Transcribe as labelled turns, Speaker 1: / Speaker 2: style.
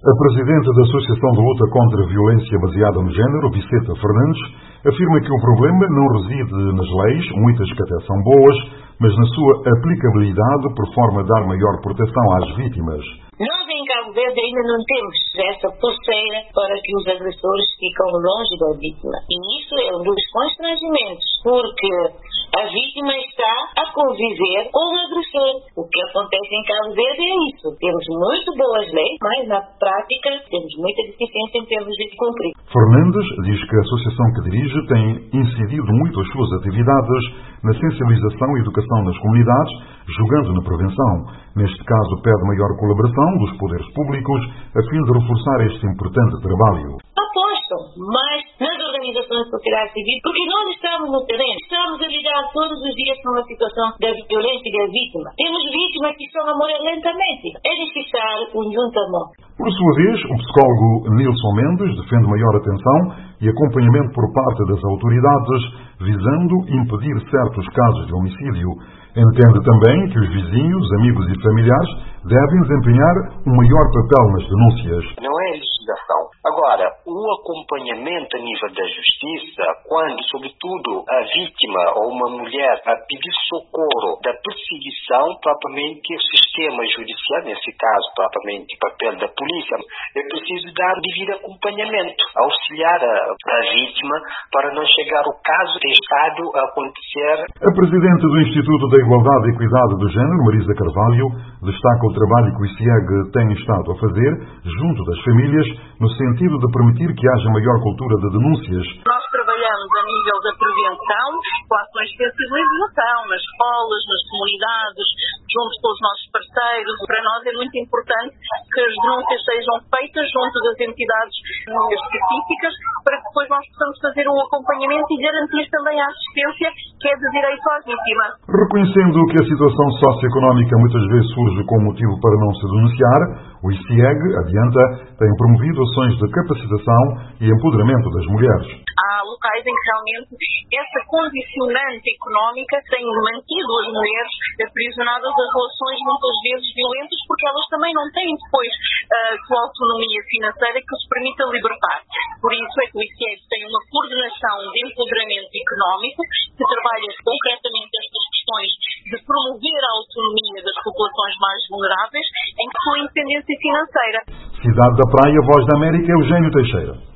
Speaker 1: A presidente da Associação de Luta contra a Violência Baseada no Género, Viceta Fernandes, afirma que o problema não reside nas leis, muitas que até são boas, mas na sua aplicabilidade por forma de dar maior proteção às vítimas.
Speaker 2: Nós em Cabo Verde ainda não temos essa pulseira para que os agressores ficam longe da vítima. E isso é um dos constrangimentos, porque a vítima está a conviver com o agressor. O que acontece em Cabo Verde é isso. Temos muito boas leis, mas na prática temos muita deficiência em termos de cumprir.
Speaker 1: Fernandes diz que a associação que dirige tem incidido muito as suas atividades na sensibilização e educação nas comunidades, jogando na prevenção. Neste caso, pede maior colaboração dos poderes públicos a fim de reforçar este importante trabalho.
Speaker 2: Apostam mais nas organizações de sociedade civil, porque nós estamos no terreno, estamos a lidar todos os dias com a situação da violência e da vítima. Temos vítimas que estão a morrer lentamente. É necessário conjuntamente.
Speaker 1: Por sua vez, o psicólogo Nilson Mendes defende maior atenção e acompanhamento por parte das autoridades, visando impedir certos casos de homicídio. Entende também que os vizinhos, amigos e familiares devem desempenhar um maior papel nas denúncias.
Speaker 3: Não é legislação. Agora, o acompanhamento a nível da justiça, quando, sobretudo, a vítima ou uma mulher a pedir socorro da perseguição, propriamente o sistema judicial, nesse caso, propriamente o papel da polícia, é preciso dar devido acompanhamento, auxiliar a vítima para não chegar o caso testado a acontecer.
Speaker 1: A presidente do Instituto da Igualdade e Equidade do Género, Marisa Carvalho, destaca o trabalho que o ICIEG tem estado a fazer junto das famílias, no sentido de permitir que haja maior cultura de denúncias.
Speaker 4: Nós trabalhamos a nível da prevenção, com ações de sensibilização, nas escolas, nas comunidades, junto com os nossos parceiros. Para nós é muito importante que as denúncias sejam feitas junto das entidades específicas, para que depois nós possamos fazer um acompanhamento e garantir também a assistência que é de direito à vítima.
Speaker 1: Reconhecendo que a situação socioeconómica muitas vezes surge como motivo para não se denunciar, o ICIEG, adianta, tem promovido ações de capacitação e empoderamento das mulheres.
Speaker 4: Há locais em que realmente essa condicionante económica tem mantido as mulheres aprisionadas a relações muitas vezes violentas, porque elas também não têm depois a sua autonomia financeira que os permita libertar. Por isso é que o ICIEG tem uma coordenação de empoderamento económico que trabalha concretamente estas questões de promover a autonomia das populações mais vulneráveis em sua independência financeira.
Speaker 1: Cidade da Praia, Voz da América, Eugênio Teixeira.